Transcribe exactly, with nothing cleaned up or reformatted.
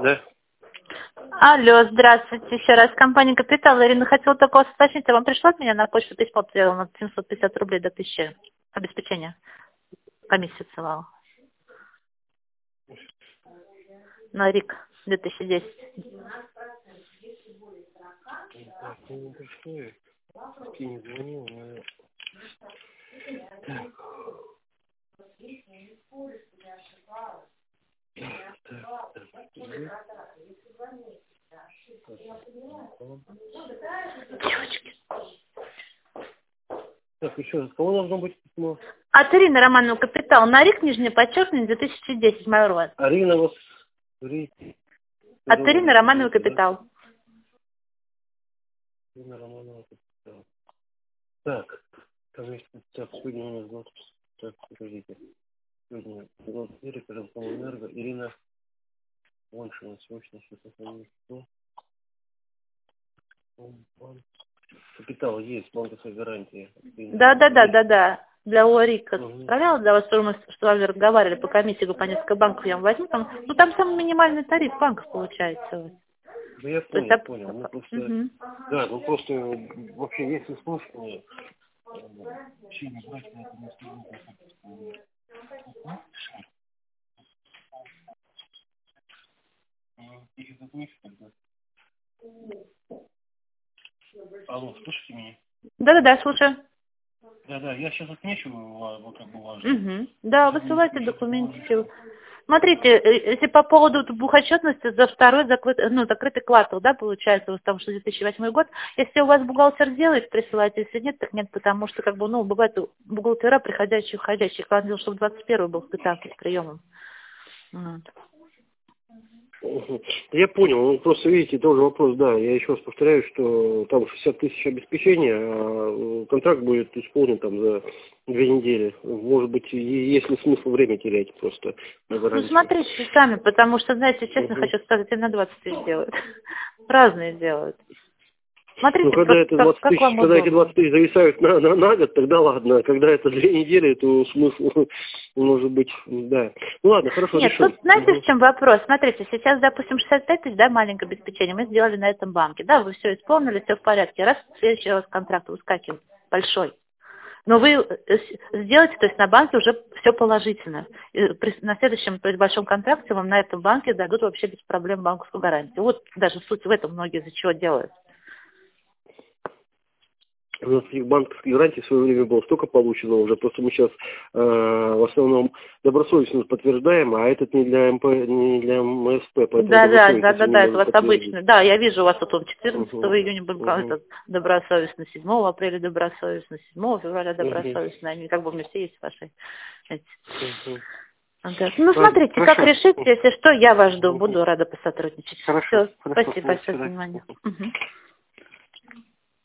Да. Алло, здравствуйте. Еще раз. Компания «Капитал». Ирина, хотела только вас уточнить. А вам пришло от меня на почту письмо на семьсот пятьдесят рублей до тысячи обеспечения? Комиссию целовала. На РИК две тысячи десять. Так, ну не пришло. Я не звонил, но... Так. Так, так, так. Девочки. Так, еще раз, кого должно быть письмо? От Ирины Романовна «Капитал». На РИК, нижнее подчеркивание, две тысячи десять, Майорова. Арина, вот... От Ирины Романовой «Капитал». Ирина Романова «Капитал». Так, конечно, так, сегодня у нас двадцать... Так, подождите. Сегодня двадцать четыре, Энерго, Ирина Воншина, срочно что-то. Капитал есть, банковская гарантия. Да, да, да, да, да. Для ОРИКа. Угу. Отправляла для вас, что мы с вами разговаривали по комиссии по несколько банков я вам возьму. Там, ну там самый минимальный тариф банков получается. Да я То есть, понял, а- понял. Ну просто, Мгм. да, ну просто вообще если слушание, сильно брать на это место. Их отметить тогда. Алло, слышите меня? Да-да-да, слушаю. Да, да, я сейчас отмечу вот как бы важно. Угу. Да, высылайте документики. Смотрите, э, если по поводу бухучетности за второй закрытый, ну, закрытый квартал, да, получается, вот там что две тысячи восьмой год, если у вас бухгалтер делает, присылайте, если нет, так нет, потому что, как бы, ну, бывает бухгалтера приходящие, входящие, хотел, чтобы двадцать первый был квитанция с приемом. Вот. Угу. Я понял, ну просто видите, тоже вопрос, да, я еще раз повторяю, что там шестьдесят тысяч обеспечения, а контракт будет исполнен там за две недели. Может быть, есть ли смысл время терять просто на гарантию? Ну, смотрите сами, потому что, знаете, честно Угу. хочу сказать, и на двадцать тысяч делают. Разные делают. Смотрите, Ну, когда как, это как, двадцать как тысяч, вам когда эти удобно. двадцать тысяч зависают на, на, на год, тогда ладно. А когда это две недели, то смысл может быть, да. Ну ладно, хорошо, Нет, решим. тут знаете, Угу. в чем вопрос? Смотрите, сейчас, допустим, шестьдесят пять тысяч, да, маленькое обеспечение мы сделали на этом банке. Да, вы все исполнили, все в порядке. Раз в следующий раз контракт выскакивает большой. Но вы э, с- сделаете, то есть на банке уже все положительно. И при- на следующем, то есть большом контракте вам на этом банке дадут вообще без проблем банковскую гарантию. Вот даже суть в этом многие из-за чего делают. У нас этих банковских гарантий в свое время было столько получено уже, просто мы сейчас э, в основном добросовестно подтверждаем, а этот не для МП, не для МСП, поэтому Да, да, да, добросовестно да, не да, это у можем вас подтвердить. обычно. Да, я вижу у вас тут он четырнадцатого Угу. июня был Угу. этот, добросовестно, седьмого апреля добросовестно, седьмого февраля Угу. добросовестно. Они как бы у меня все есть ваши. эти. Угу. Ага. Ну, Ладно, смотрите, как хорошо. решите, если что, я вас жду, Угу. буду рада посотрудничать. Хорошо, Все, хорошо. спасибо Ну, до большое за свидания. внимание. Угу.